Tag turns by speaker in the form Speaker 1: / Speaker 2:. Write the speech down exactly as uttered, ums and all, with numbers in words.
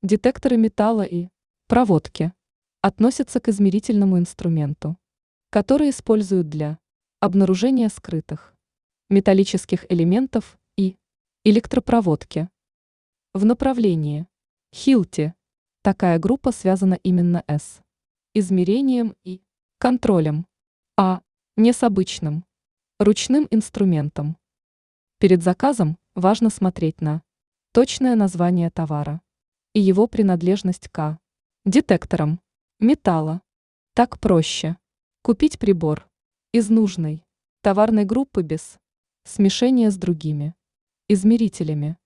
Speaker 1: Детекторы металла и проводки относятся к измерительному инструменту, который используют для обнаружения скрытых металлических элементов и электропроводки. В направлении Хилти такая группа связана именно с измерением и контролем, а не с обычным ручным инструментом. Перед заказом важно смотреть на точное название товара и его принадлежность к детекторам металла. Так проще купить прибор из нужной товарной группы без смешения с другими измерителями.